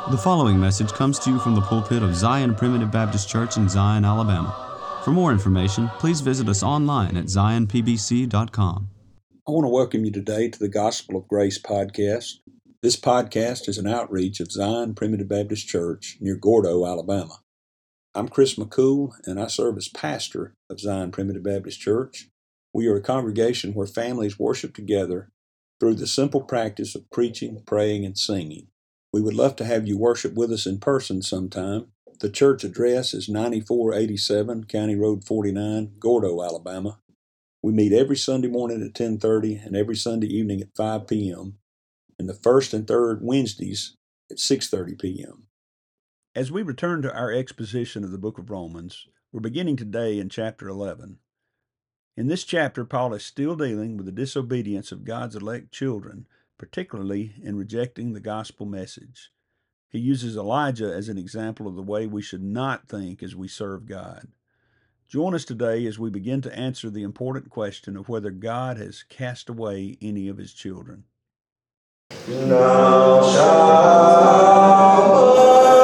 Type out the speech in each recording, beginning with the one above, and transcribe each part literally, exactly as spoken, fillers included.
The following message comes to you from the pulpit of Zion Primitive Baptist Church in Zion, Alabama. For more information, please visit us online at zion p b c dot com. I want to welcome you today to the Gospel of Grace podcast. This podcast is an outreach of Zion Primitive Baptist Church near Gordo, Alabama. I'm Chris McCool, and I serve as pastor of Zion Primitive Baptist Church. We are a congregation where families worship together through the simple practice of preaching, praying, and singing. We would love to have you worship with us in person sometime. The church address is ninety-four eighty-seven County Road forty-nine, Gordo, Alabama. We meet every Sunday morning at ten thirty and every Sunday evening at five p.m. and the first and third Wednesdays at six thirty p.m. As we return to our exposition of the book of Romans, we're beginning today in chapter eleven. In this chapter, Paul is still dealing with the disobedience of God's elect children, particularly in rejecting the gospel message. He uses Elijah as an example of the way we should not think as we serve God. Join us today as we begin to answer the important question of whether God has cast away any of his children. Now shall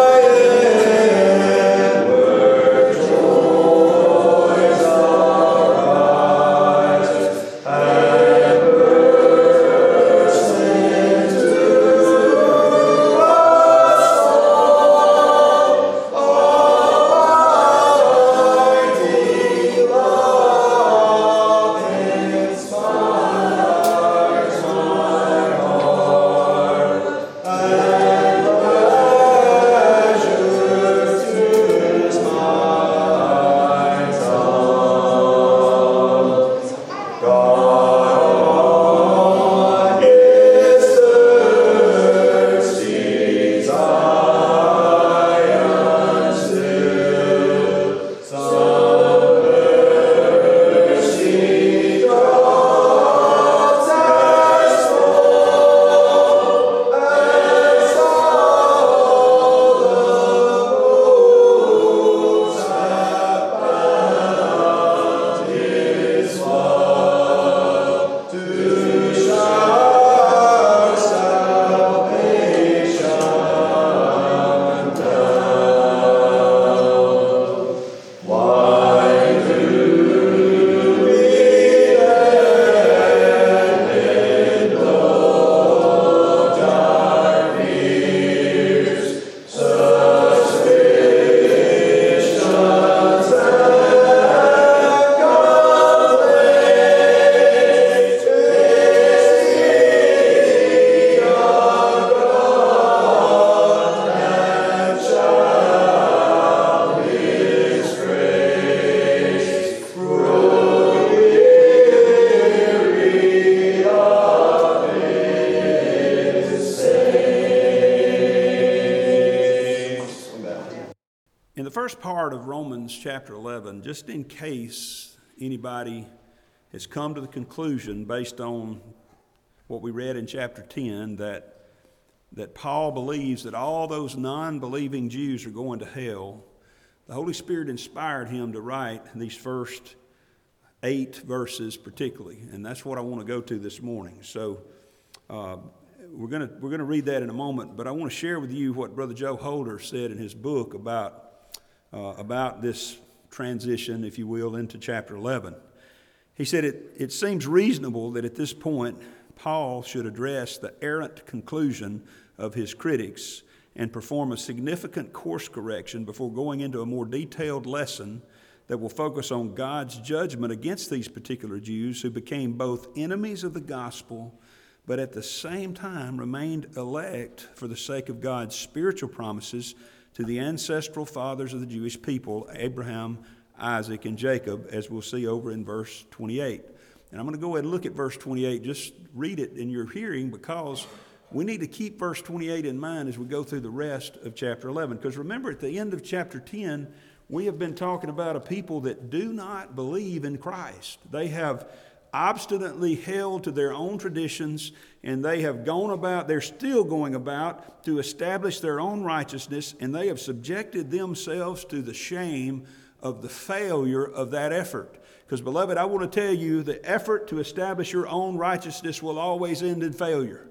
Chapter eleven, just in case anybody has come to the conclusion based on what we read in chapter ten that that Paul believes that all those non-believing Jews are going to hell, the Holy Spirit inspired him to write these first eight verses particularly, and that's what I want to go to this morning. So uh, we're going to we're going to read that in a moment, but I want to share with you what Brother Joe Holder said in his book about Uh, about this transition, if you will, into chapter eleven. He said it, it seems reasonable that at this point Paul should address the errant conclusion of his critics and perform a significant course correction before going into a more detailed lesson that will focus on God's judgment against these particular Jews who became both enemies of the gospel but at the same time remained elect for the sake of God's spiritual promises to the ancestral fathers of the Jewish people, Abraham, Isaac, and Jacob, as we'll see over in verse twenty-eight. And I'm going to go ahead and look at verse twenty-eight. Just read it in your hearing, because we need to keep verse twenty-eight in mind as we go through the rest of chapter eleven. Because remember, at the end of chapter ten, we have been talking about a people that do not believe in Christ. They have obstinately held to their own traditions, and they have gone about, they're still going about to establish their own righteousness, and they have subjected themselves to the shame of the failure of that effort. Because, beloved, I want to tell you, the effort to establish your own righteousness will always end in failure.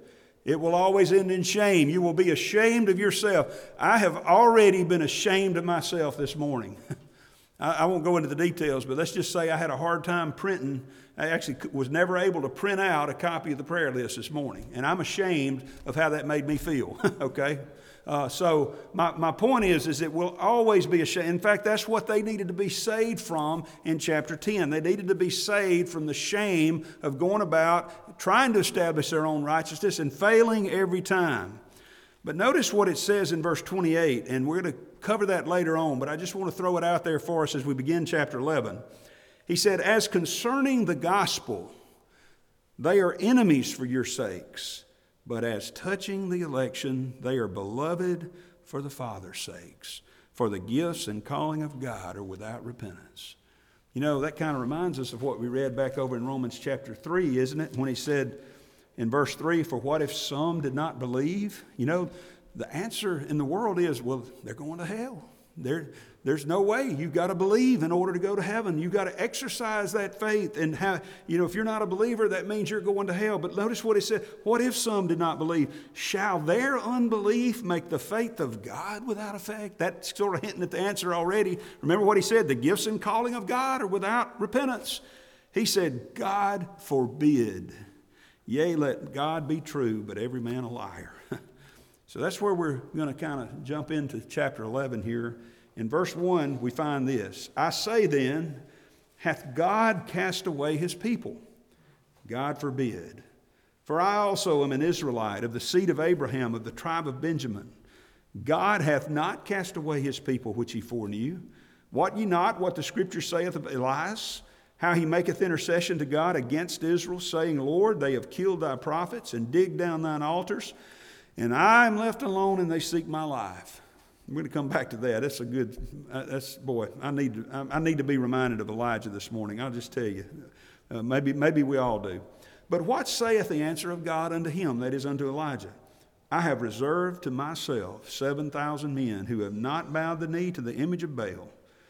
It will always end in shame. You will be ashamed of yourself. I have already been ashamed of myself this morning. I, I won't go into the details, but let's just say I had a hard time printing. I actually was never able to print out a copy of the prayer list this morning. And I'm ashamed of how that made me feel, okay? Uh, so my, my point is, is it will always be a shame. In fact, that's what they needed to be saved from in chapter ten. They needed to be saved from the shame of going about trying to establish their own righteousness and failing every time. But notice what it says in verse twenty-eight, and we're going to cover that later on, but I just want to throw it out there for us as we begin chapter eleven. He said, as concerning the gospel, they are enemies for your sakes. But as touching the election, they are beloved for the Father's sakes. For the gifts and calling of God are without repentance. You know, that kind of reminds us of what we read back over in Romans chapter three, isn't it? When he said in verse three, for what if some did not believe? You know, the answer in the world is, well, they're going to hell. There, there's no way. You've got to believe in order to go to heaven. You've got to exercise that faith. And how, you know, if you're not a believer, that means you're going to hell. But notice what he said. What if some did not believe? Shall their unbelief make the faith of God without effect? That's sort of hinting at the answer already. Remember what he said. The gifts and calling of God are without repentance. He said, God forbid. Yea, let God be true, but every man a liar. So that's where we're going to kind of jump into chapter eleven here. In verse one, we find this. I say then, hath God cast away his people? God forbid. For I also am an Israelite of the seed of Abraham, of the tribe of Benjamin. God hath not cast away his people which he foreknew. Wot ye not what the Scripture saith of Elias? How he maketh intercession to God against Israel, saying, Lord, they have killed thy prophets and digged down thine altars. And I am left alone, and they seek my life. I'm going to come back to that. That's a good, that's, boy, I need to, I need to be reminded of Elijah this morning. I'll just tell you. Uh, maybe, maybe we all do. But what saith the answer of God unto him, that is unto Elijah? I have reserved to myself seven thousand men who have not bowed the knee to the image of Baal.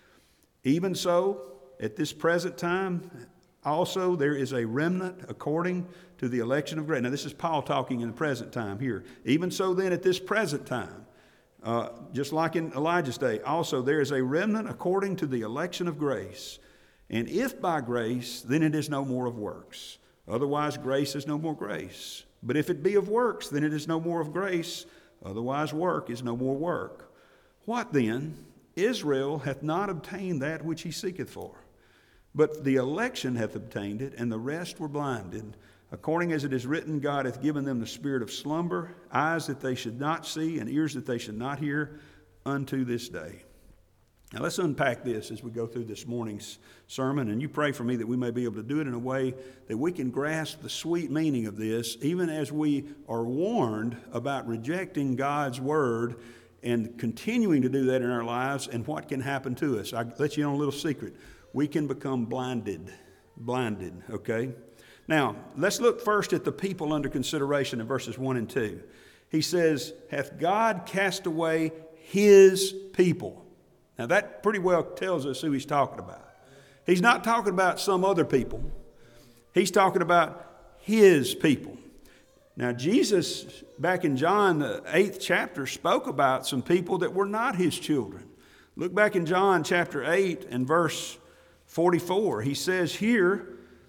Even so, at this present time, also there is a remnant according to the election of grace. Now this is Paul talking in the present time here. Even so then at this present time, uh, just like in Elijah's day, also there is a remnant according to the election of grace. And if by grace, then it is no more of works. Otherwise grace is no more grace. But if it be of works, then it is no more of grace. Otherwise work is no more work. What then? Israel hath not obtained that which he seeketh for. But the election hath obtained it, and the rest were blinded. According as it is written, God hath given them the spirit of slumber, eyes that they should not see, and ears that they should not hear, unto this day. Now let's unpack this as we go through this morning's sermon, and you pray for me that we may be able to do it in a way that we can grasp the sweet meaning of this, even as we are warned about rejecting God's word and continuing to do that in our lives, and what can happen to us. I'll let you know a little secret. We can become blinded, blinded, okay? Now, let's look first at the people under consideration in verses one and two. He says, hath God cast away his people? Now, that pretty well tells us who he's talking about. He's not talking about some other people. He's talking about his people. Now, Jesus, back in John, the eighth chapter, spoke about some people that were not his children. Look back in John chapter eight and verse forty-four. He says here,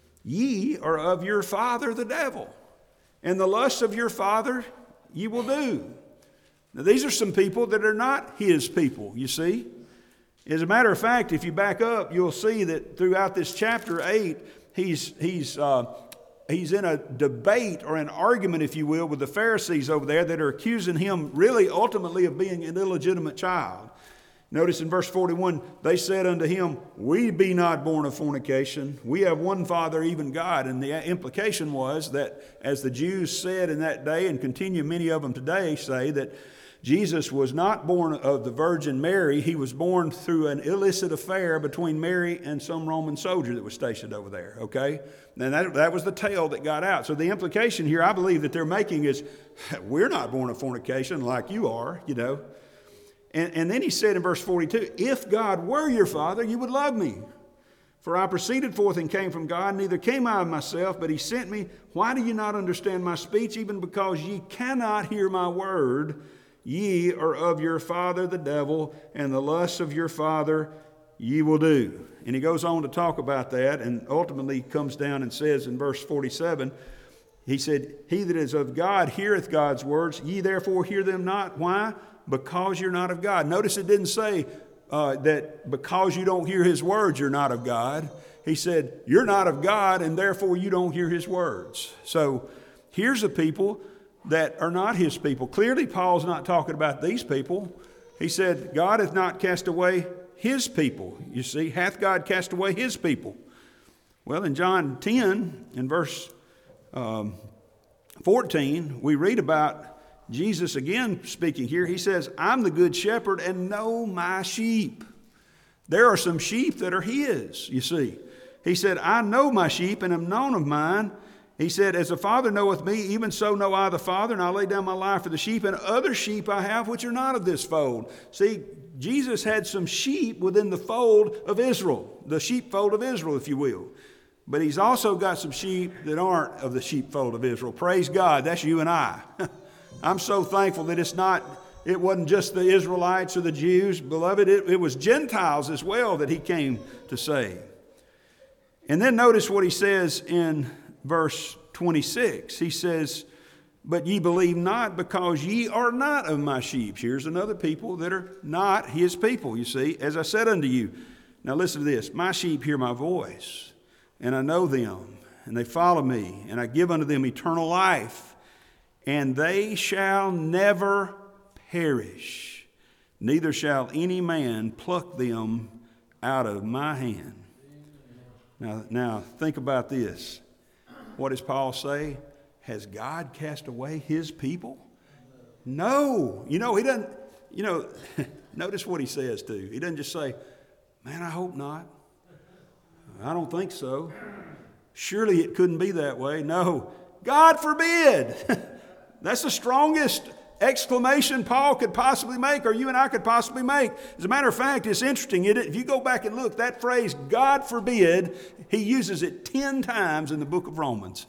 ye are of your father the devil, and the lusts of your father ye will do. Now, these are some people that are not his people, you see. As a matter of fact, if you back up, you'll see that throughout this chapter eight, he's, he's, uh, he's in a debate or an argument, if you will, with the Pharisees over there that are accusing him really ultimately of being an illegitimate child. Notice in verse forty-one, they said unto him, we be not born of fornication. We have one Father, even God. And the implication was that, as the Jews said in that day, and continue many of them today, say that Jesus was not born of the Virgin Mary. He was born through an illicit affair between Mary and some Roman soldier that was stationed over there, okay? And that, that was the tale that got out. So the implication here, I believe, that they're making is, we're not born of fornication like you are, you know. And, and then he said in verse forty-two, if God were your Father, you would love me. For I proceeded forth and came from God, neither came I of myself, but he sent me. Why do you not understand my speech? Even because ye cannot hear my word. Ye are of your father the devil, and the lusts of your father ye will do. And he goes on to talk about that, and ultimately comes down and says in verse forty-seven, he said, he that is of God heareth God's words, ye therefore hear them not. Why? Because you're not of God. Notice it didn't say uh, that because you don't hear his words, you're not of God. He said, you're not of God, and therefore you don't hear his words. So here's a people that are not his people. Clearly, Paul's not talking about these people. He said, God hath not cast away his people. You see, hath God cast away his people? Well, in John ten, in verse um, fourteen, we read about Jesus again speaking here. He says, I'm the good shepherd and know my sheep. There are some sheep that are his, you see. He said, I know my sheep and am known of mine. He said, as the Father knoweth me, even so know I the Father, and I lay down my life for the sheep, and other sheep I have which are not of this fold. See, Jesus had some sheep within the fold of Israel, the sheepfold of Israel, if you will. But he's also got some sheep that aren't of the sheepfold of Israel. Praise God, that's you and I. I'm so thankful that it's not, it wasn't just the Israelites or the Jews. Beloved, it, it was Gentiles as well that he came to save. And then notice what he says in verse twenty-six. He says, but ye believe not because ye are not of my sheep. Here's another people that are not his people, you see. As I said unto you. Now listen to this. My sheep hear my voice, and I know them, and they follow me, and I give unto them eternal life, and they shall never perish, neither shall any man pluck them out of my hand. Now, now think about this. What does Paul say? Has God cast away his people? No. You know, he doesn't, you know, notice what he says too. He doesn't just say, man, I hope not. I don't think so. Surely it couldn't be that way. No. God forbid. That's the strongest exclamation Paul could possibly make, or you and I could possibly make. As a matter of fact, it's interesting. If you go back and look, that phrase, God forbid, he uses it ten times in the book of Romans.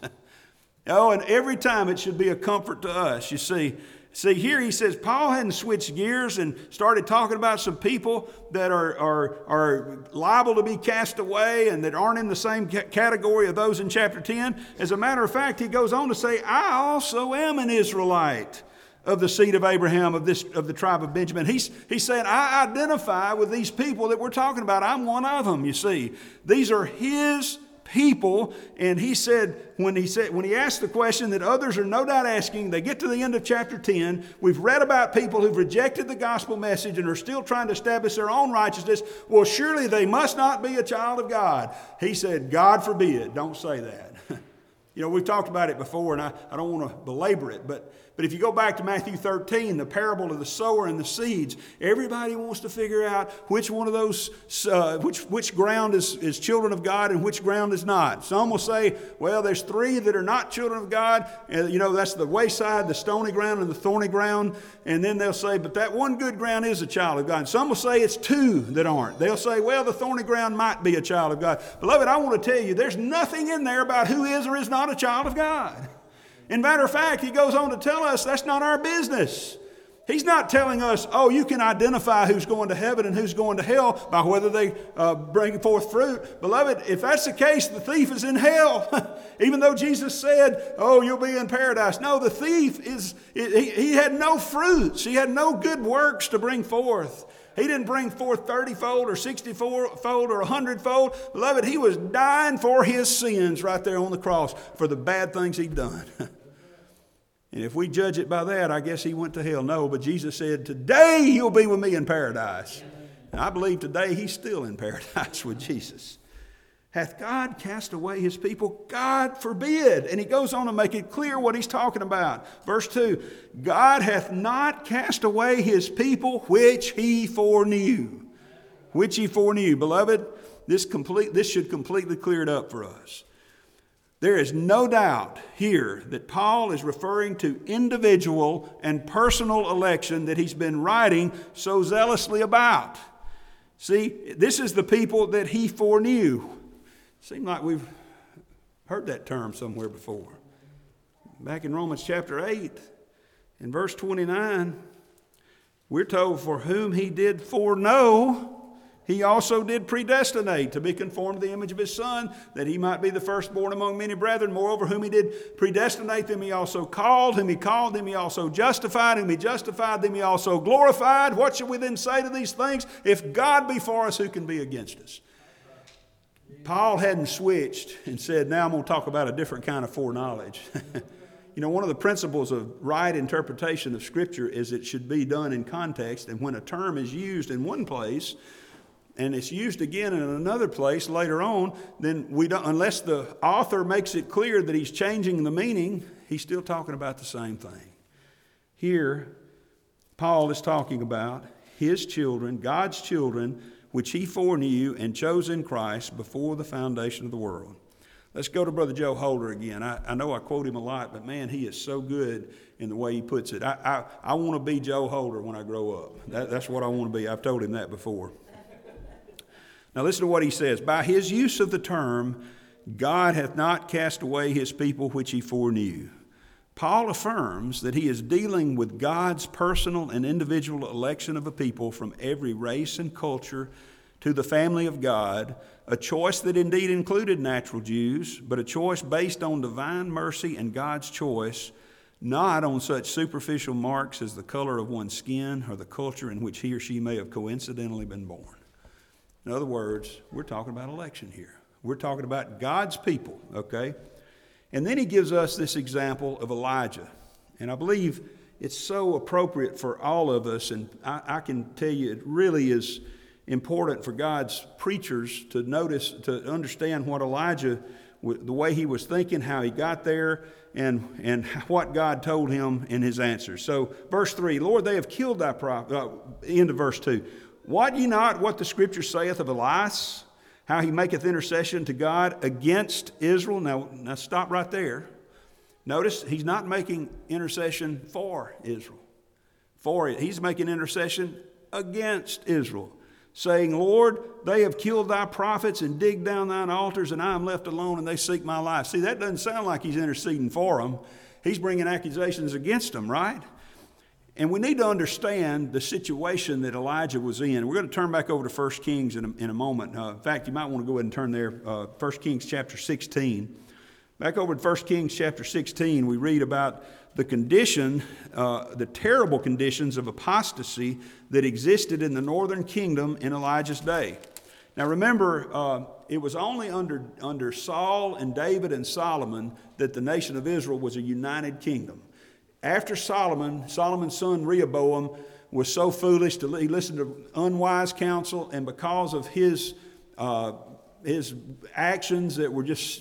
Oh, and every time it should be a comfort to us. You see, see here he says Paul hadn't switched gears and started talking about some people that are, are, are liable to be cast away and that aren't in the same category of those in chapter ten. As a matter of fact, he goes on to say, I also am an Israelite of the seed of Abraham, of this of the tribe of Benjamin. He's, he's saying, I identify with these people that we're talking about. I'm one of them, you see. These are his people. And he said, when he said, when he asked the question that others are no doubt asking, they get to the end of chapter ten, we've read about people who've rejected the gospel message and are still trying to establish their own righteousness. Well, surely they must not be a child of God. He said, God forbid, don't say that. You know, we've talked about it before, and I, I don't want to belabor it, but But if you go back to Matthew thirteen, the parable of the sower and the seeds, everybody wants to figure out which one of those, uh, which which ground is, is children of God and which ground is not. Some will say, well, there's three that are not children of God. And, you know, that's the wayside, the stony ground, and the thorny ground. And then they'll say, but that one good ground is a child of God. And some will say it's two that aren't. They'll say, well, the thorny ground might be a child of God. Beloved, I want to tell you, there's nothing in there about who is or is not a child of God. In matter of fact, he goes on to tell us that's not our business. He's not telling us, oh, you can identify who's going to heaven and who's going to hell by whether they uh, bring forth fruit. Beloved, if that's the case, the thief is in hell. Even though Jesus said, oh, you'll be in paradise. No, the thief is, he, he had no fruits. He had no good works to bring forth. He didn't bring forth thirty-fold or sixty-fold or a hundred-fold. Beloved, he was dying for his sins right there on the cross for the bad things he'd done. And if we judge it by that, I guess he went to hell. No, but Jesus said, today you'll be with me in paradise. And I believe today he's still in paradise with Jesus. Hath God cast away his people? God forbid. And he goes on to make it clear what he's talking about. Verse two, God hath not cast away his people which he foreknew. Which he foreknew. Beloved, this, complete, this should completely clear it up for us. There is no doubt here that Paul is referring to individual and personal election that he's been writing so zealously about. See, this is the people that he foreknew. Seems like we've heard that term somewhere before. Back in Romans chapter eight, in verse twenty-nine, we're told, for whom he did foreknow, he also did predestinate to be conformed to the image of his Son, that he might be the firstborn among many brethren. Moreover, whom he did predestinate, them he also called. Whom he called, them he also justified. Whom he justified, them he also glorified. What shall we then say to these things? If God be for us, who can be against us? Paul hadn't switched and said, now I'm going to talk about a different kind of foreknowledge. You know, one of the principles of right interpretation of Scripture is it should be done in context. And when a term is used in one place, and it's used again in another place later on, then we don't, unless the author makes it clear that he's changing the meaning, he's still talking about the same thing. Here, Paul is talking about his children, God's children, which he foreknew and chose in Christ before the foundation of the world. Let's go to Brother Joe Holder again. I, I know I quote him a lot, but man, he is so good in the way he puts it. I, I, I want to be Joe Holder when I grow up. That, that's what I want to be. I've told him that before. Now listen to what he says. By his use of the term, God hath not cast away his people which he foreknew. Paul affirms that he is dealing with God's personal and individual election of a people from every race and culture to the family of God, a choice that indeed included natural Jews, but a choice based on divine mercy and God's choice, not on such superficial marks as the color of one's skin or the culture in which he or she may have coincidentally been born. In other words, we're talking about election here. We're talking about God's people, okay? And then he gives us this example of Elijah. And I believe it's so appropriate for all of us, and I, I can tell you it really is important for God's preachers to notice, to understand what Elijah, the way he was thinking, how he got there, and, and what God told him in his answers. So verse three, Lord, they have killed thy prophet. Uh, end of verse two. Wot ye not what the Scripture saith of Elias, how he maketh intercession to God against Israel? Now, now stop right there. Notice he's not making intercession for Israel. For it. He's making intercession against Israel, saying, Lord, they have killed thy prophets and digged down thine altars, and I am left alone, and they seek my life. See, that doesn't sound like he's interceding for them. He's bringing accusations against them, right? And we need to understand the situation that Elijah was in. We're going to turn back over to First Kings in a, in a moment. Uh, in fact, you might want to go ahead and turn there, uh, First Kings chapter sixteen. Back over to First Kings chapter sixteen, we read about the condition, uh, the terrible conditions of apostasy that existed in the northern kingdom in Elijah's day. Now remember, uh, it was only under, under Saul and David and Solomon that the nation of Israel was a united kingdom. After Solomon, Solomon's son Rehoboam was so foolish to he listened to unwise counsel, and because of his uh, his actions that were just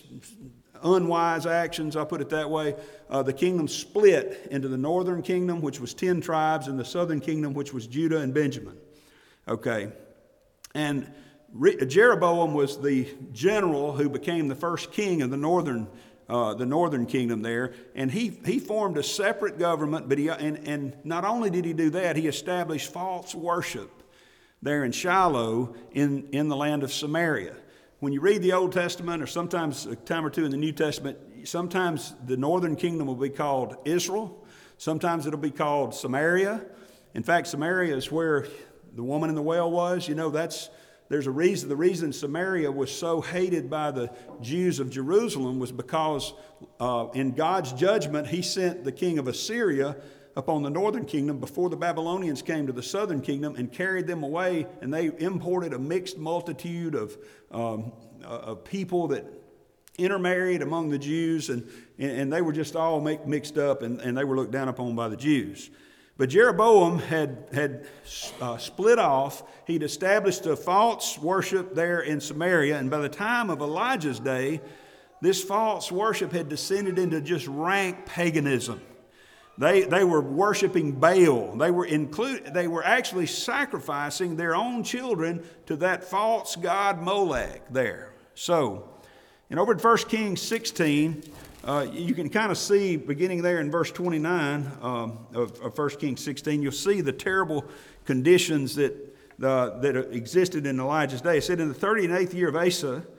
unwise actions, I'll put it that way, uh, the kingdom split into the northern kingdom, which was ten tribes, and the southern kingdom, which was Judah and Benjamin. Okay, and Re- Jeroboam was the general who became the first king of the northern Uh, the northern kingdom there, and he, he formed a separate government, but he, and, and not only did he do that, he established false worship there in Shiloh in, in the land of Samaria. When you read the Old Testament, or sometimes a time or two in the New Testament, sometimes the northern kingdom will be called Israel, sometimes it'll be called Samaria. In fact, Samaria is where the woman in the well was. You know, that's There's a reason, the reason Samaria was so hated by the Jews of Jerusalem was because uh, in God's judgment, he sent the king of Assyria upon the northern kingdom before the Babylonians came to the southern kingdom and carried them away, and they imported a mixed multitude of, um, of people that intermarried among the Jews, and, and they were just all make, mixed up, and, and they were looked down upon by the Jews. But Jeroboam had, had uh, split off. He'd established a false worship there in Samaria. And by the time of Elijah's day, this false worship had descended into just rank paganism. They, they were worshiping Baal. They were, include, they were actually sacrificing their own children to that false god Molech there. So, and over in First Kings sixteen, Uh, you can kind of see, beginning there in verse twenty-nine um, of, of First Kings sixteen, you'll see the terrible conditions that uh, that existed in Elijah's day. It said, in the thirty and eighth year of Asa,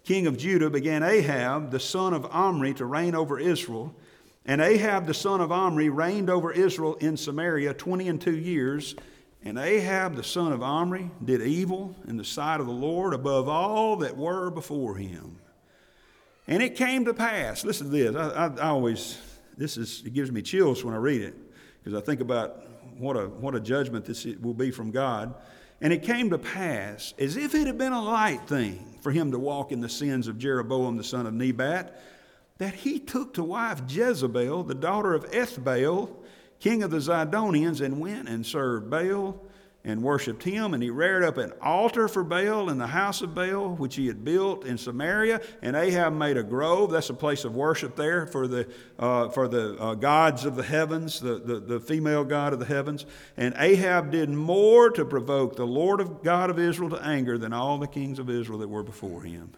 king of Judah, began Ahab, the son of Omri, to reign over Israel. And Ahab, the son of Omri, reigned over Israel in Samaria twenty and two years. And Ahab, the son of Omri, did evil in the sight of the Lord above all that were before him. And it came to pass, listen to this, I, I, I always, this is, it gives me chills when I read it, because I think about what a, what a judgment this will be from God. And it came to pass, as if it had been a light thing for him to walk in the sins of Jeroboam the son of Nebat, that he took to wife Jezebel, the daughter of Ethbaal, king of the Zidonians, and went and served Baal and worshipped him. And he reared up an altar for Baal in the house of Baal, which he had built in Samaria. And Ahab made a grove. That's a place of worship there for the uh, for the uh, gods of the heavens, the, the, the female god of the heavens. And Ahab did more to provoke the Lord of God of Israel to anger than all the kings of Israel that were before him.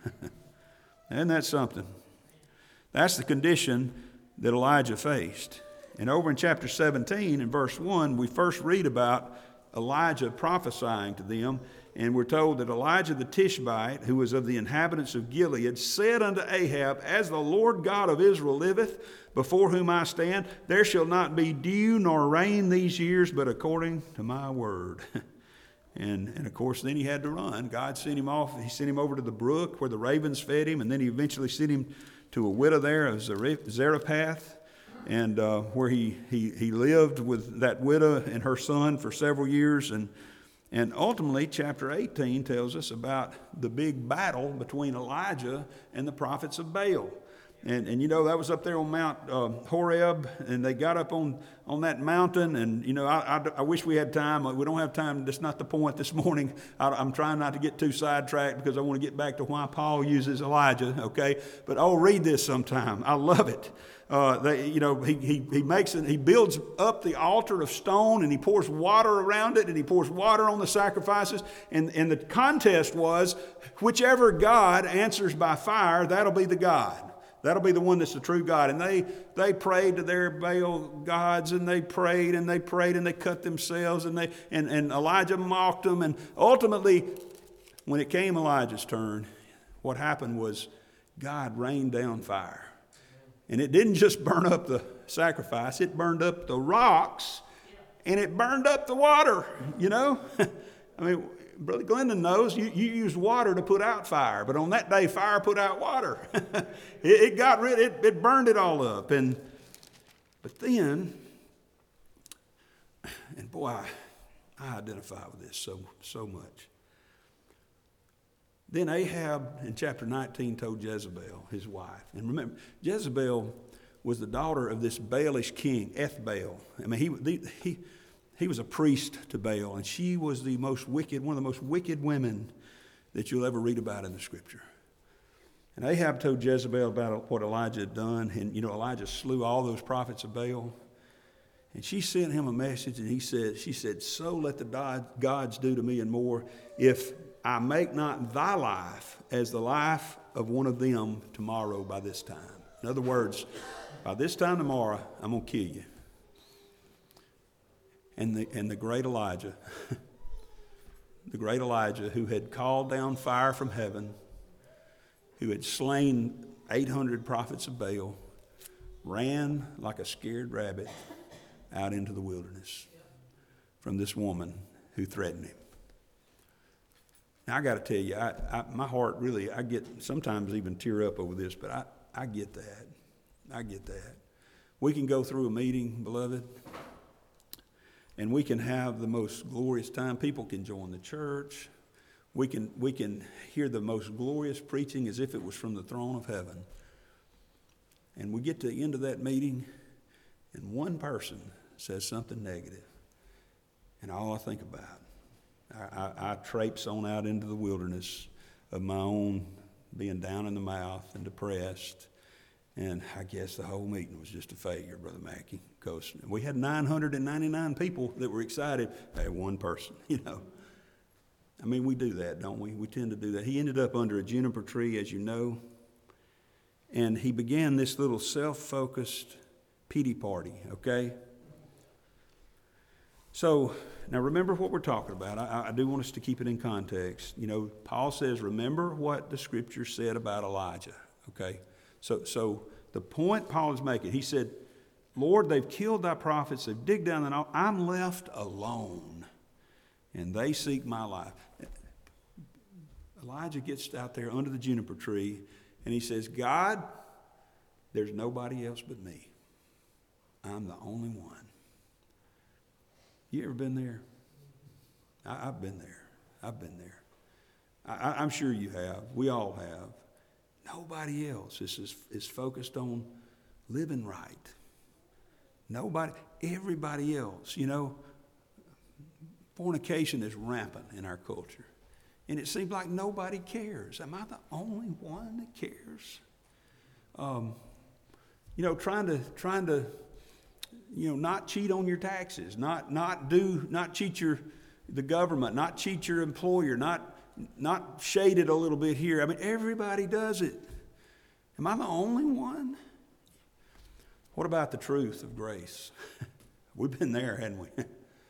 Isn't that something? That's the condition that Elijah faced. And over in chapter seventeen, in verse one, we first read about Elijah prophesying to them, and we're told that Elijah the Tishbite, who was of the inhabitants of Gilead, said unto Ahab, As the Lord God of Israel liveth, before whom I stand, there shall not be dew nor rain these years, but according to my word. and, and of course, then he had to run. God sent him off. He sent him over to the brook where the ravens fed him, and then he eventually sent him to a widow there of Zarephath, and uh, where he, he, he lived with that widow and her son for several years. And, and ultimately, chapter eighteen tells us about the big battle between Elijah and the prophets of Baal. And, and you know, that was up there on Mount uh, Horeb, and they got up on, on that mountain. And, you know, I, I, I wish we had time. We don't have time. That's not the point this morning. I, I'm trying not to get too sidetracked because I want to get back to why Paul uses Elijah, okay? But I'll read this sometime. I love it. Uh, they, you know, he, he, he makes it, he builds up the altar of stone, and he pours water around it, and he pours water on the sacrifices. And, and the contest was, whichever God answers by fire, that'll be the God. That'll be the one that's the true God. And they they prayed to their Baal gods, and they prayed and they prayed and they cut themselves, and they and, and Elijah mocked them. And ultimately, when it came Elijah's turn, what happened was God rained down fire. And it didn't just burn up the sacrifice, it burned up the rocks, and it burned up the water, you know. I mean, Brother Glendon knows you, you use water to put out fire, but on that day, fire put out water. it, it got rid, it, it burned it all up. And but then, and boy, I, I identify with this so so much. Then Ahab in chapter nineteen told Jezebel, his wife. And remember, Jezebel was the daughter of this Baalish king, Ethbaal. I mean, he, he, he was a priest to Baal, and she was the most wicked, one of the most wicked women that you'll ever read about in the scripture. And Ahab told Jezebel about what Elijah had done, and, you know, Elijah slew all those prophets of Baal. And she sent him a message, and he said, she said, so let the gods do to me and more, if I make not thy life as the life of one of them tomorrow by this time. In other words, by this time tomorrow, I'm going to kill you. And the, and the great Elijah, the great Elijah who had called down fire from heaven, who had slain eight hundred prophets of Baal, ran like a scared rabbit out into the wilderness from this woman who threatened him. Now, I got to tell you, I, I, my heart really, I get sometimes even tear up over this, but I, I get that. I get that. We can go through a meeting, beloved, and we can have the most glorious time. People can join the church. We can, we can hear the most glorious preaching as if it was from the throne of heaven. And we get to the end of that meeting, and one person says something negative, and all I think about, I, I, I traipse on out into the wilderness of my own being down in the mouth and depressed. And I guess the whole meeting was just a failure, Brother Mackey, because we had nine hundred ninety-nine people that were excited. Hey, one person, you know. I mean, we do that, don't we? We tend to do that. He ended up under a juniper tree, as you know, and he began this little self-focused pity party, okay? So, now remember what we're talking about. I, I do want us to keep it in context. You know, Paul says, remember what the Scripture said about Elijah, okay? So, so the point Paul is making, he said, Lord, they've killed thy prophets, they've digged down the knoll. I'm left alone, and they seek my life. Elijah gets out there under the juniper tree, and he says, God, there's nobody else but me. I'm the only one. You ever been there? I, I've been there. I've been there. I, I'm sure you have. We all have. Nobody else is, is, is focused on living right. Nobody, everybody else, you know, fornication is rampant in our culture. And it seems like nobody cares. Am I the only one that cares? Um, you know, trying to, trying to, you know, not cheat on your taxes, not not do, not cheat your the government, not cheat your employer, not not shade it a little bit here. I mean, everybody does it. Am I the only one? What about the truth of grace? We've been there, hadn't we?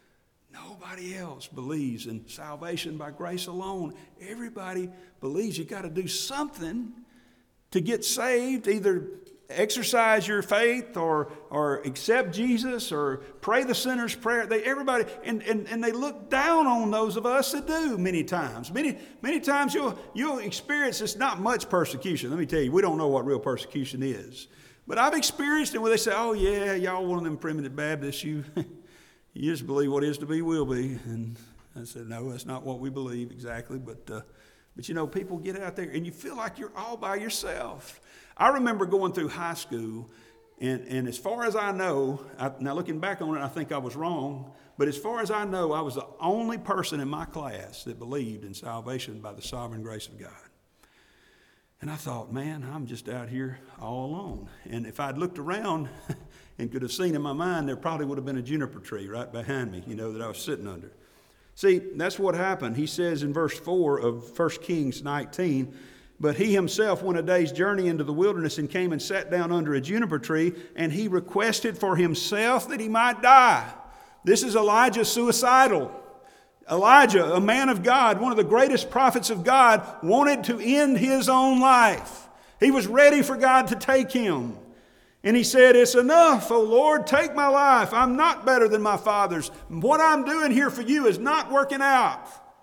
Nobody else believes in salvation by grace alone. Everybody believes you got to do something to get saved, either exercise your faith or or accept Jesus or pray the sinner's prayer. They everybody and, and, and they look down on those of us that do many times. Many many times you'll you'll experience it's not much persecution. Let me tell you, we don't know what real persecution is. But I've experienced it where they say, oh yeah, y'all one of them primitive Baptists, you you just believe what is to be will be. And I said, no, that's not what we believe exactly, but uh, but you know, people get out there and you feel like you're all by yourself. I remember going through high school, and, and as far as I know, I, now looking back on it, I think I was wrong, but as far as I know, I was the only person in my class that believed in salvation by the sovereign grace of God. And I thought, man, I'm just out here all alone. And if I'd looked around and could have seen in my mind, there probably would have been a juniper tree right behind me, you know, that I was sitting under. See, that's what happened. He says in verse four of First Kings nineteen, but he himself went a day's journey into the wilderness and came and sat down under a juniper tree, and he requested for himself that he might die. This is Elijah suicidal. Elijah, a man of God, one of the greatest prophets of God, wanted to end his own life. He was ready for God to take him. And he said, it's enough, O Lord, take my life. I'm not better than my fathers. What I'm doing here for you is not working out.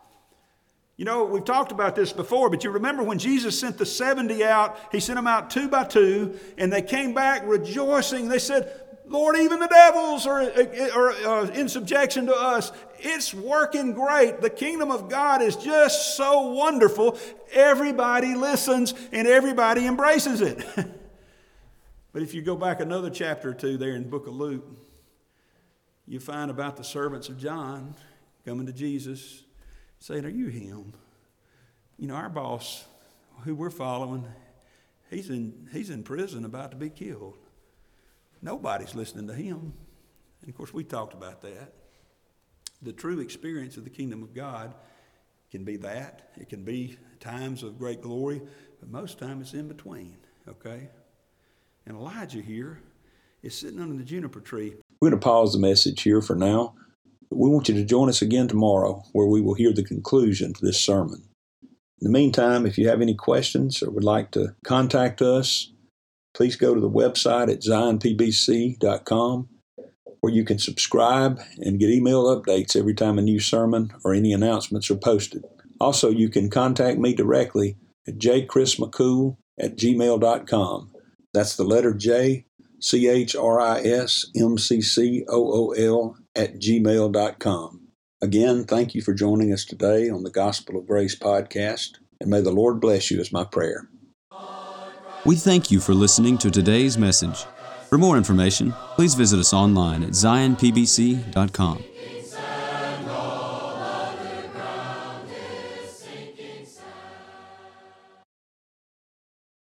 You know, we've talked about this before, but you remember when Jesus sent the seventy out, he sent them out two by two, and they came back rejoicing. They said, Lord, even the devils are, are uh, in subjection to us. It's working great. The kingdom of God is just so wonderful. Everybody listens and everybody embraces it. But if you go back another chapter or two there in the book of Luke, you find about the servants of John coming to Jesus saying, are you him? You know, our boss, who we're following, he's in, he's in prison about to be killed. Nobody's listening to him. And of course, we talked about that. The true experience of the kingdom of God can be that. It can be times of great glory, but most time it's in between, okay? And Elijah here is sitting under the juniper tree. We're going to pause the message here for now. We want you to join us again tomorrow where we will hear the conclusion to this sermon. In the meantime, if you have any questions or would like to contact us, please go to the website at zion p b c dot com where you can subscribe and get email updates every time a new sermon or any announcements are posted. Also, you can contact me directly at j chris mccool at gmail dot com. That's the letter J, C H R I S M C C O O L at gmail dot com. Again, thank you for joining us today on the Gospel of Grace podcast, and may the Lord bless you is my prayer. We thank you for listening to today's message. For more information, please visit us online at zion p b c dot com.